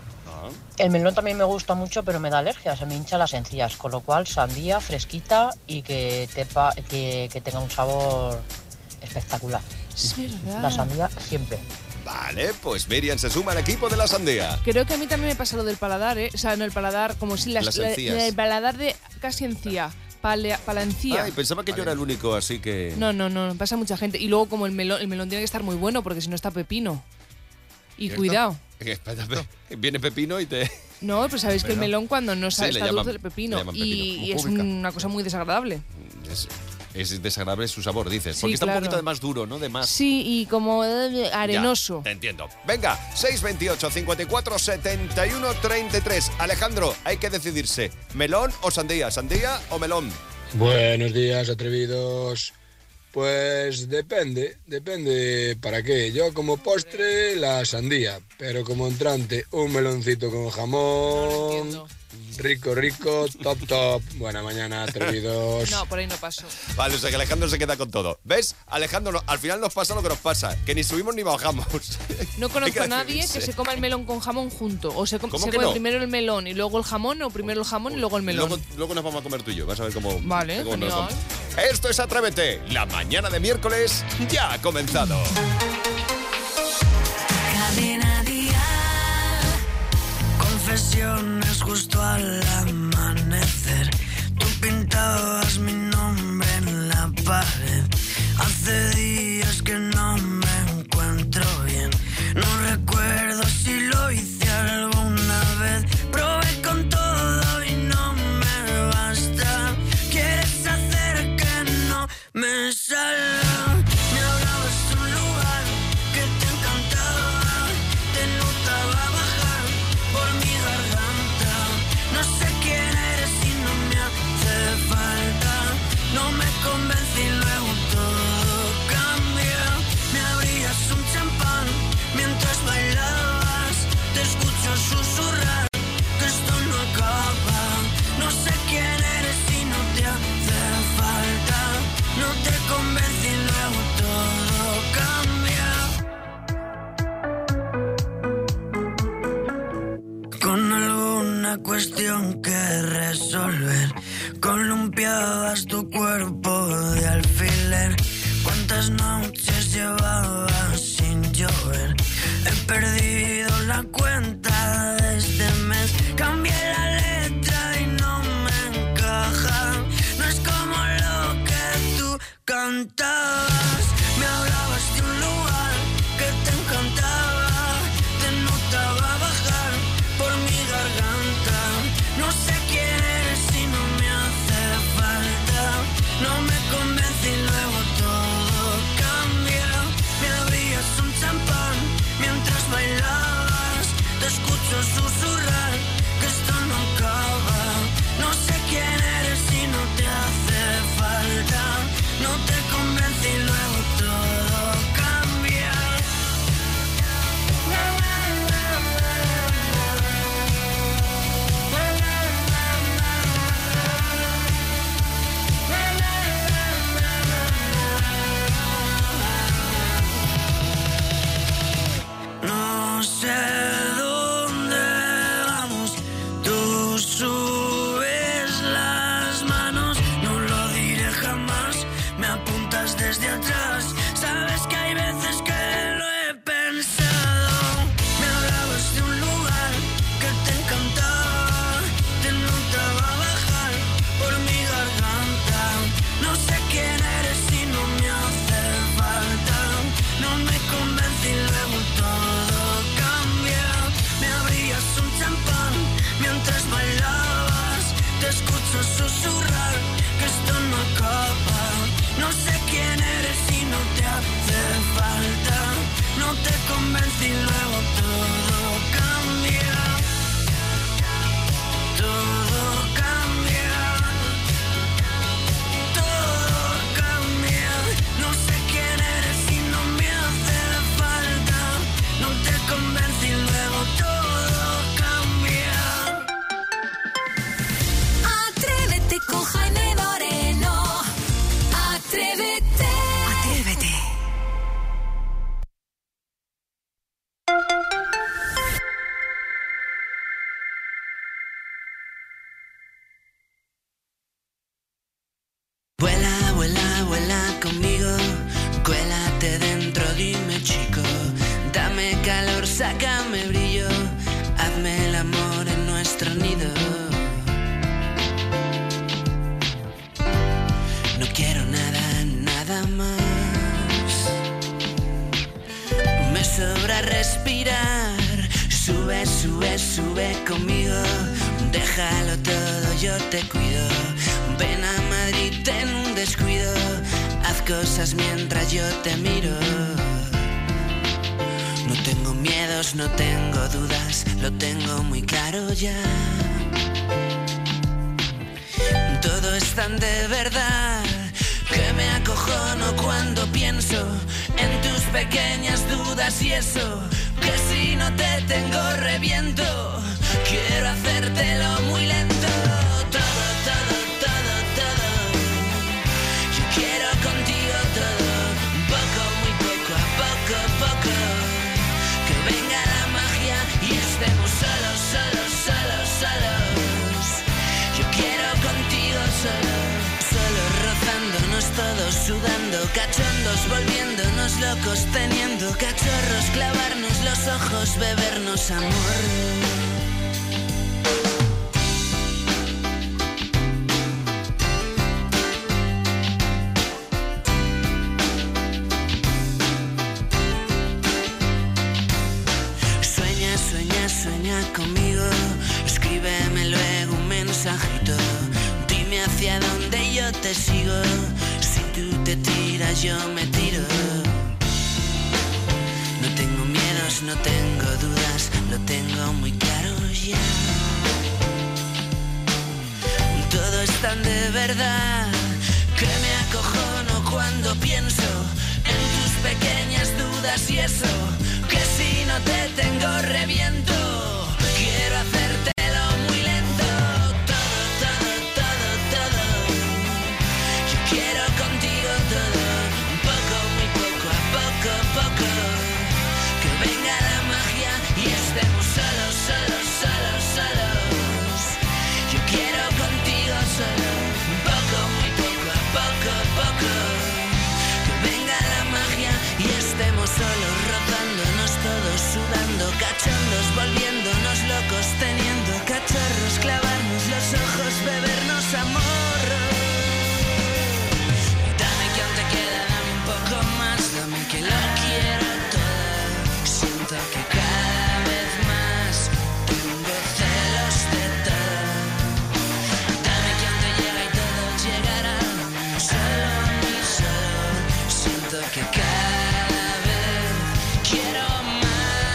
El melón también me gusta mucho, pero me da alergia, se me hinchan las encías, con lo cual sandía fresquita y que tenga un sabor espectacular. Es verdad. La sandía siempre. Vale, pues Miriam se suma al equipo de la sandía. Creo que a mí también me pasa lo del paladar, ¿eh? O sea, no el paladar, como si Las encías. el paladar de casi encía. Palancía. Ay, pensaba que yo era el único, así que... No, pasa mucha gente. Y luego como el melón tiene que estar muy bueno, porque si no está pepino. Y ¿Cierto? cuidado. Viene pepino y te... No, pues sabéis que el melón cuando no está, Sí, le está llaman- dulce el pepino. le llaman pepino, Y como es pública. una cosa muy desagradable. Es desagradable su sabor, dices. Sí, Porque está claro. un poquito de más duro, ¿no? De más... Sí, y como arenoso. Ya, te entiendo. Venga, 628 54 71 33. Alejandro, hay que decidirse. ¿Melón o sandía? ¿Sandía o melón? Buenos días, atrevidos. Pues depende para qué. Yo como postre la sandía, pero como entrante un meloncito con jamón. Rico, top. Buena mañana, atrevidos. No, por ahí no paso. Vale, o sea que Alejandro se queda con todo. ¿Ves? Alejandro, al final nos pasa lo que nos pasa, que ni subimos ni bajamos. No Hay conozco que a nadie decidirse. que se coma el melón con jamón junto. O se ¿Cómo come que no? primero el melón y luego el jamón, o primero el jamón y luego el melón. Luego nos vamos a comer tú y yo, vas a ver cómo... Vale, cómo nos genial. vamos. Esto es Atrévete. La mañana de miércoles ya ha comenzado. Cadena Dial. Confesiones justo al amanecer. Tú pintabas mi nombre en la pared. Hace días que no me encuentro bien. No recuerdo si lo hice alguna vez. Probé con todo y no me basta. Quieres hacer que no me salga. Me hablabas de un lugar que te encantaba. Te notaba bajar por mi garganta. No sé quién eres y no me hace falta. No me convence y luego todo cambia. Me abrías un champán mientras bailabas. Te escucho susurrar que esto no acaba. No sé quién eres y no te hace falta. No te convence y luego todo cambia. Con alguna cuestión que resolver, columpiabas tu cuerpo de alfiler. ¿Cuántas noches llevabas sin llover? He perdido la cuenta de este mes. Cambié la letra y no me encaja. No es como lo que tú cantabas. Me hablabas de un lugar que te encantaba. Te notaba bajar por mi garganta. No sé quién eres y no me hace falta. No me convence y luego todo cambia. Me abrías un champán mientras bailabas. Te escucho susurrar que esto no acaba. No sé quién eres y no te hace falta. No te convence el amor en nuestro nido. No quiero nada, nada más. Me sobra respirar. Sube, sube, sube conmigo. Déjalo todo, yo te cuido. Ven a Madrid, ten un descuido. Haz cosas mientras yo te miro. No tengo miedos, no tengo dudas, lo tengo muy claro ya. Todo es tan de verdad que me acojono cuando pienso en tus pequeñas dudas y eso, que si no te tengo reviento. Quiero hacértelo muy lento. Todo, todo, todo, todo. Yo quiero contigo todo. Poco, muy poco, a poco, poco. Que venga la magia y estemos solos, solos, solos, solos. Yo quiero contigo solo. Solo rozándonos todos, sudando, cachondos, volviéndonos locos, teniendo cachorros, clavarnos los ojos, bebernos amor. Sueña conmigo, escríbeme luego un mensajito. Dime hacia dónde yo te sigo. Si tú te tiras, yo me tiro. No tengo miedos, no tengo dudas, lo tengo muy claro ya. Todo es tan de verdad que me acojono cuando pienso en tus pequeñas dudas y eso, que si no te tengo reviento. Quiero hacértelo muy lento. Todo, todo, todo, todo. Yo quiero contigo todo. Poco, muy poco, a poco, poco. Que venga la magia y estemos solos, solos, solos, solos. Yo quiero contigo solo. Poco, muy poco, a poco, poco. Que venga la magia y estemos solos, rozándonos todos, sudando, cachondos, volviéndonos locos, teniendo cachorros, clavarnos los ojos, bebernos amor. Dame que aún te queda, dame un poco más, dame que lo quiero todo. Siento que cada vez más tengo celos de todo. Dame que aún te llega y todo llegará, solo a mí, solo. Siento que cada vez quiero más.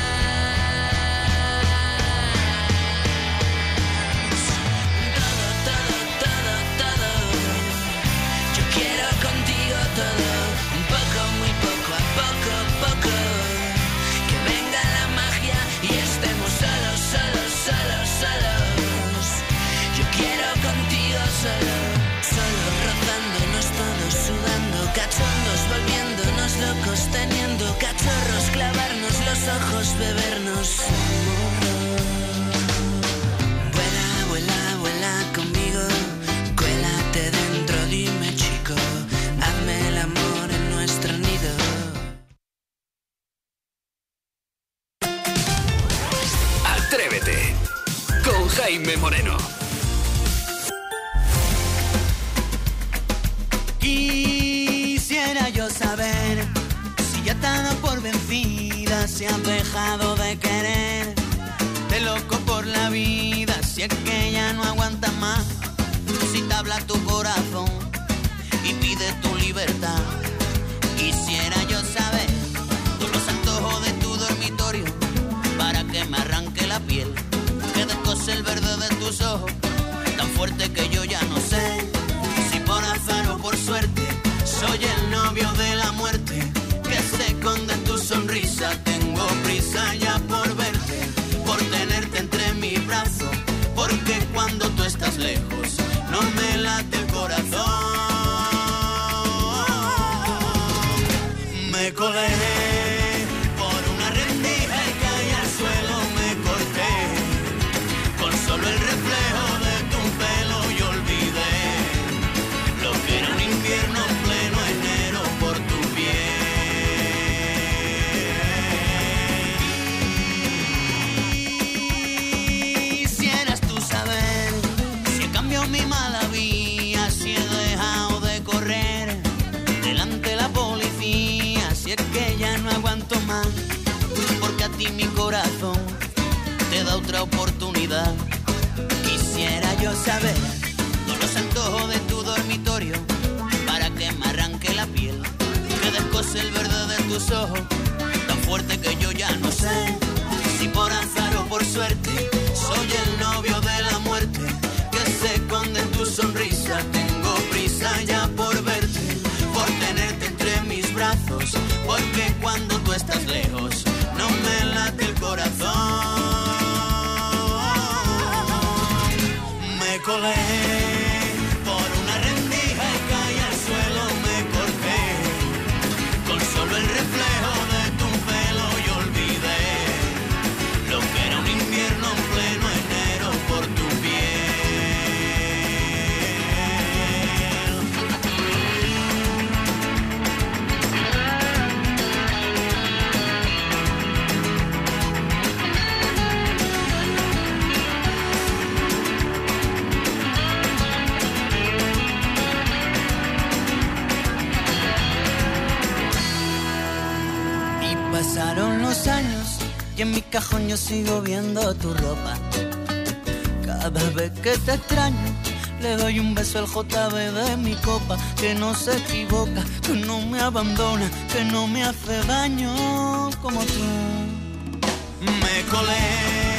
Todo, todo, todo, todo. Yo quiero contigo todo. Un poco, muy poco, a poco, poco. Que venga la magia y estemos solos, solos, solos, solos. Yo quiero contigo solo. Solo rozándonos todos, sudando, cachondos, volviéndonos locos, teniendo cachorros, clavarnos los ojos, bebernos amor. Vuela, vuela, vuela conmigo, cuélate dentro, dime chico, hazme el amor en nuestro nido. Atrévete con Jaime Moreno. Quisiera yo saber si ya está dado por vencida, si has dejado de querer, de loco por la vida, si es que ya no aguantas más, si te habla tu corazón y pide tu libertad. Quisiera yo saber todos los antojos de tu dormitorio para que me arranque la piel, que descose el verde de tus ojos, tan fuerte que yo ya no sé si por azar o por suerte soy el novio de la muerte, que se esconde en tu sonrisa. Tengo prisa ya por verte, por tenerte entre mis brazos, porque cuando tú estás lejos no me late el corazón. Me colé por una rendija y caí al suelo, me corté con solo el reflejo de tu pelo. Yo otra oportunidad. Quisiera yo saber todos los antojos de tu dormitorio para que me arranque la piel, que descose el verde de tus ojos, tan fuerte que yo ya no sé si por azar o por suerte soy el novio de la muerte que se esconde en tu sonrisa. Tengo prisa ya por verte, por tenerte entre mis brazos, porque cuando tú estás lejos no me late el corazón. Me colé por una rendija y caí al suelo, me corté con solo el reflejo de tu pelo y olvidé lo que era un invierno en pleno enero por tu Pasaron los años y en mi cajón yo sigo viendo tu ropa. Cada vez que te extraño le doy un beso al JB de mi copa, que no se equivoca, que no me abandona, que no me hace daño como tú. Me colé